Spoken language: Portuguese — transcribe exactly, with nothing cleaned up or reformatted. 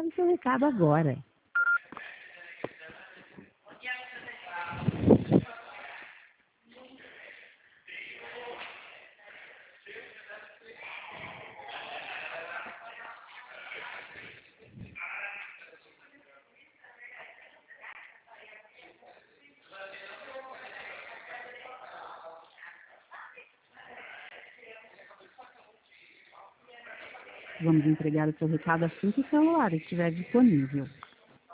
o seu recado agora. Vamos entregar o seu recado assim que o celular estiver disponível.